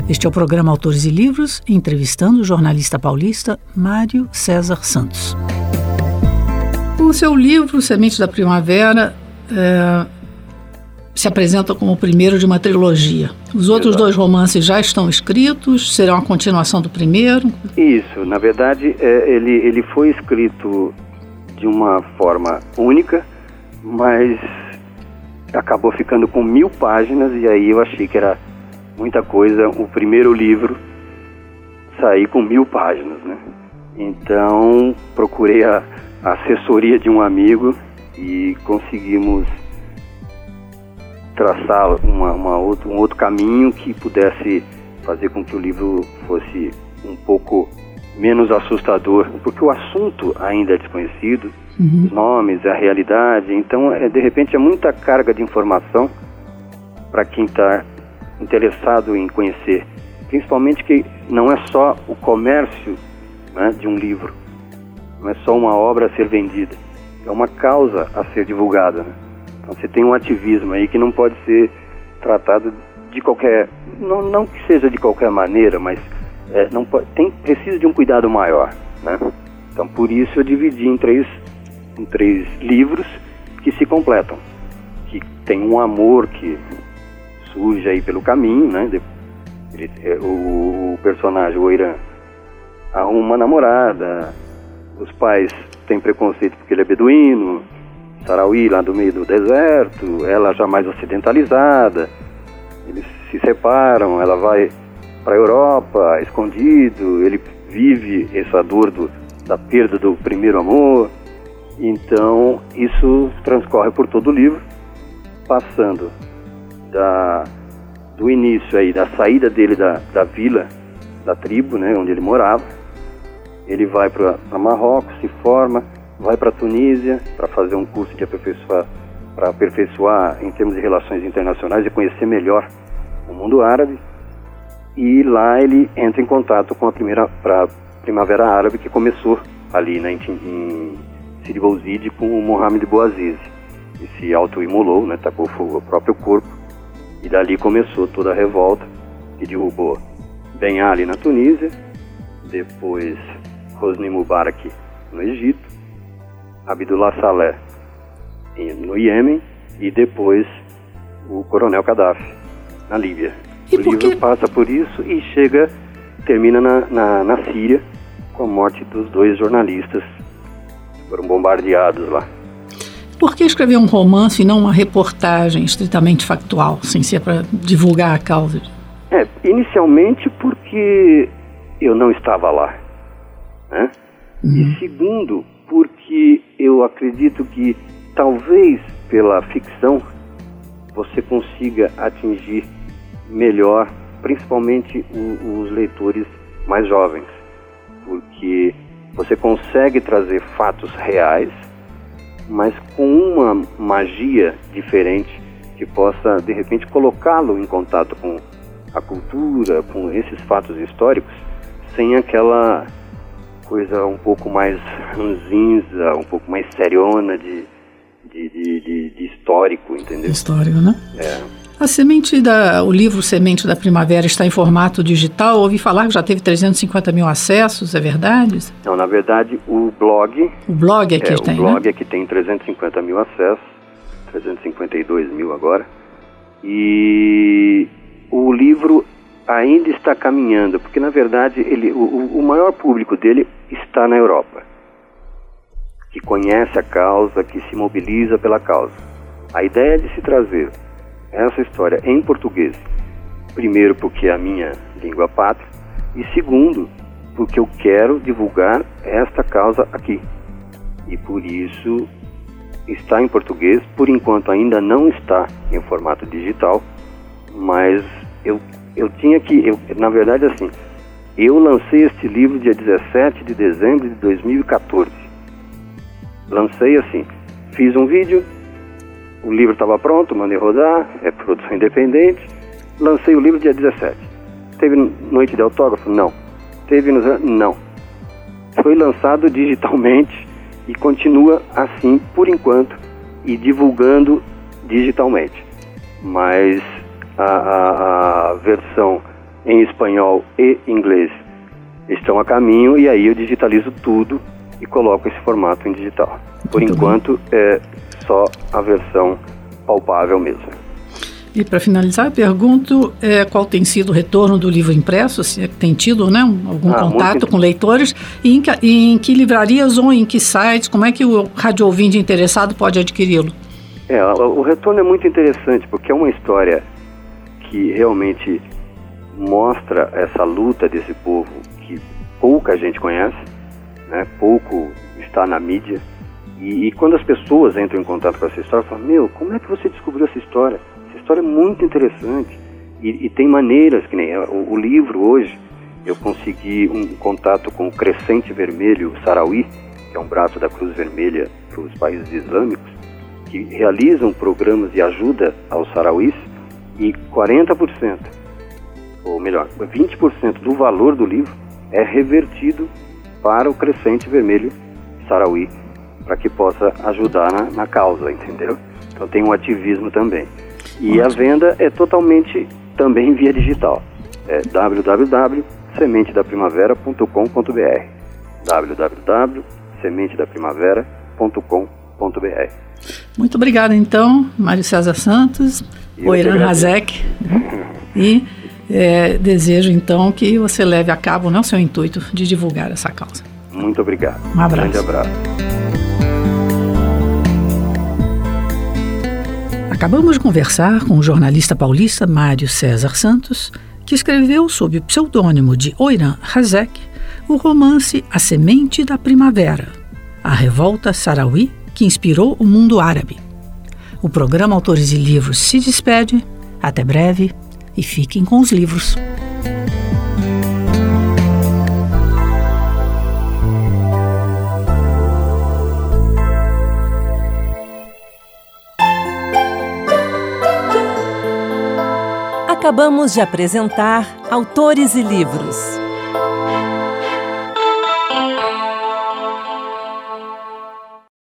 Este é o programa Autores e Livros, entrevistando o jornalista paulista Mário César Santos. O seu livro, Semente da Primavera, se apresenta como o primeiro de uma trilogia. Os outros dois romances já estão escritos, serão a continuação do primeiro? Isso, na verdade, ele foi escrito de uma forma única, mas acabou ficando com 1000 páginas, e aí eu achei que era muita coisa o primeiro livro sair com 1000 páginas, né? Então procurei a assessoria de um amigo e conseguimos traçar um outro caminho que pudesse fazer com que o livro fosse um pouco menos assustador, porque o assunto ainda é desconhecido, os nomes, a realidade, então de repente é muita carga de informação para quem está interessado em conhecer, principalmente que não é só o comércio, né, de um livro, não é só uma obra a ser vendida, é uma causa a ser divulgada, né? Então você tem um ativismo aí que não pode ser tratado de qualquer, não que seja de qualquer maneira, mas precisa de um cuidado maior, né? Então por isso eu dividi em três livros que se completam, que tem um amor que surge aí pelo caminho, né? O personagem, o Irã, arruma uma namorada, os pais têm preconceito porque ele é beduíno, Sarauí lá do meio do deserto, ela já mais ocidentalizada, eles se separam, ela vai para a Europa, escondido, ele vive essa dor da perda do primeiro amor. Então isso transcorre por todo o livro, passando do início aí, da saída dele da vila, da tribo, né, onde ele morava. Ele vai para Marrocos, se forma, vai para Tunísia para fazer um curso para aperfeiçoar em termos de relações internacionais e conhecer melhor o mundo árabe. E lá ele entra em contato com a Primavera Árabe, que começou ali, né, em Sidi Bouzid, com o Mohamed Bouazizi. E se autoimolou, né, tacou fogo ao próprio corpo. E dali começou toda a revolta, que derrubou Ben Ali na Tunísia, depois Hosni Mubarak no Egito, Abdullah Saleh no Iêmen e depois o Coronel Gaddafi na Líbia. O livro passa por isso e termina na Síria, com a morte dos 2 jornalistas que foram bombardeados lá. Por que escrever um romance e não uma reportagem estritamente factual, sem ser para divulgar a causa? Inicialmente porque eu não estava lá, né? E segundo, porque eu acredito que talvez pela ficção você consiga atingir melhor, principalmente os leitores mais jovens, porque você consegue trazer fatos reais, mas com uma magia diferente que possa, de repente, colocá-lo em contato com a cultura, com esses fatos históricos, sem aquela coisa um pouco mais ranzinza, um pouco mais seriona de histórico, entendeu? Histórico, né? O livro Semente da Primavera está em formato digital. Ouvi falar que já teve 350 mil acessos, é verdade? Não, na verdade, o blog... O blog é que tem, o blog é que tem 350 mil acessos, 352 mil agora. E o livro ainda está caminhando, porque na verdade o maior público dele está na Europa, que conhece a causa, que se mobiliza pela causa. A ideia de se trazer essa história em português, primeiro porque é a minha língua pátria, e segundo porque eu quero divulgar esta causa aqui, e por isso está em português. Por enquanto ainda não está em formato digital, mas eu tinha que, na verdade assim, eu lancei este livro dia 17 de dezembro de 2014. Lancei assim, fiz um vídeo, o livro estava pronto, mandei rodar, é produção independente, lancei o livro dia 17. Teve noite de autógrafo? Não. Teve não. Foi lançado digitalmente e continua assim por enquanto e divulgando digitalmente. Mas a versão em espanhol e inglês estão a caminho, e aí eu digitalizo tudo e coloco esse formato em digital. Por enquanto, é só a versão palpável mesmo. E para finalizar, eu pergunto qual tem sido o retorno do livro impresso, se tem tido, né, algum contato com leitores, e em que livrarias ou em que sites, como é que o rádio ouvinte interessado pode adquiri-lo? O retorno é muito interessante, porque é uma história que realmente mostra essa luta desse povo que pouca gente conhece, né, pouco está na mídia, e quando as pessoas entram em contato com essa história, falam, como é que você descobriu essa história? Essa história é muito interessante, e tem maneiras, que nem o livro hoje, eu consegui um contato com o Crescente Vermelho Sahrawi, que é um braço da Cruz Vermelha para os países islâmicos, que realizam programas de ajuda aos Sahrauís, e 40%, ou melhor, 20% do valor do livro é revertido para o Crescente Vermelho Sahrawi, para que possa ajudar na causa, entendeu? Então tem um ativismo também. E a venda é totalmente também via digital. É www.sementedaprimavera.com.br www.sementedaprimavera.com.br. Muito obrigada, então, Mário César Santos, Oyran Hazek, e desejo, então, que você leve a cabo o seu intuito de divulgar essa causa. Muito obrigado. Um abraço. Grande abraço. Acabamos de conversar com o jornalista paulista Mário César Santos, que escreveu sob o pseudônimo de Oyran Hazek o romance A Semente da Primavera, a revolta Sahrawi que inspirou o mundo árabe. O programa Autores e Livros se despede. Até breve e fiquem com os livros. Acabamos de apresentar Autores e Livros.